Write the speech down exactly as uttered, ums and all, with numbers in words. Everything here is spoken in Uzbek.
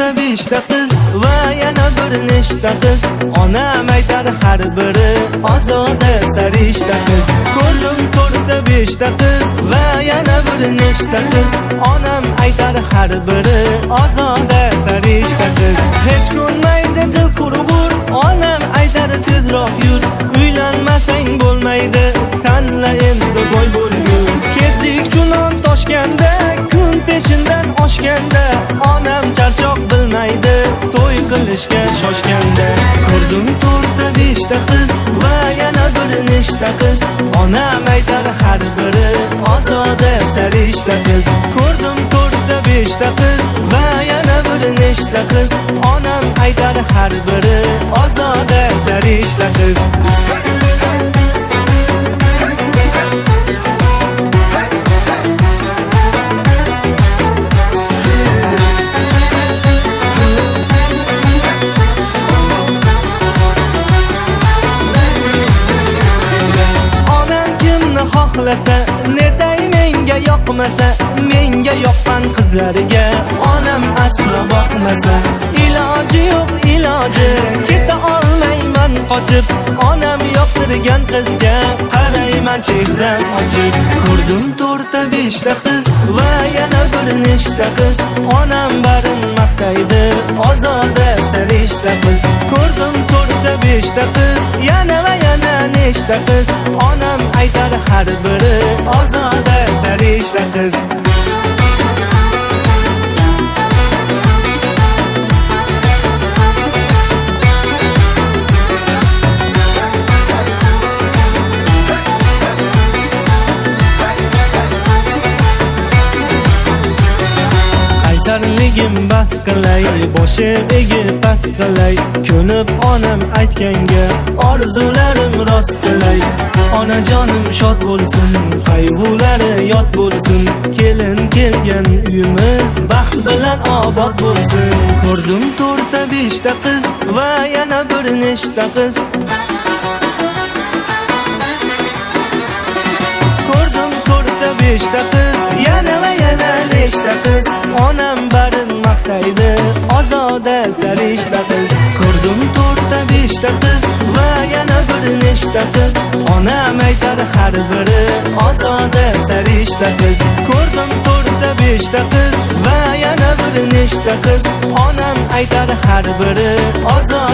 to'rtta beshta qiz va yana bir nechta qiz. Onam aytar har biri ozoda sarishta qiz. Ko'rdim to'rtta beshta qiz va yana bir nechta qiz. Onam aytar har biri ozoda sarishta qiz. Hech ko'nmaydi dil qurg'ur, onam aytar tezroq yur. Uylanmasang bo'lmaydi, tanla endi boy bo'lgur. Kezdik chunon toshganda, kun peshindan oshganda, onam charchoq bilmaydi, to'y qilishga shoshganda. Ko'rdim to'rtta beshta qiz va yana bir nechta qiz. Onam aytar har biri ozoda sarishta qiz. Ko'rdim to'rtta beshta qiz va yana bir nechta qiz. Onam aytar har biri ozoda sarishta qiz. Xohlasa, netay menga yoqmasa, menga yoqqan qizlariga onam aslo boqmasa. Iloji yo'q iloji, keta olmayman qochib, onam yoqtirgan qizga qarayman chehram ochib. Ko'rdim to'rtta beshta qiz va yana bir nechta qiz. Onam barin maqtaydi, ozoda sarishta qiz. Ko'rdim to'rtta beshta qiz, yana va yana nechta qiz. Onam aytar har biri ozoda sarishta qiz. Qaysarligim bas qilay, boshim egib pas qilay. Ko'nib onam aytganga orzularim rost qilay. Onajonim shod bo'lsin, qayg'ulari yod bo'lsin. Kelin kelgan uyimiz baxt bilan obod bo'lsin. Ko'rdim to'rtta beshta qiz va yana bir nechta qiz. Ko'rdim to'rtta beshta qiz, yana va yana nechta qiz. Onam barin maqtaydi, ozoda sarishta qiz. Ko'rdim to'rtta beshta qiz va yana bir nechta qiz. Onam aytar har biri ozoda sarishta qiz. Ko'rdim to'rtta beshta qiz va yana bir nechta qiz. Onam aytar har biri ozoda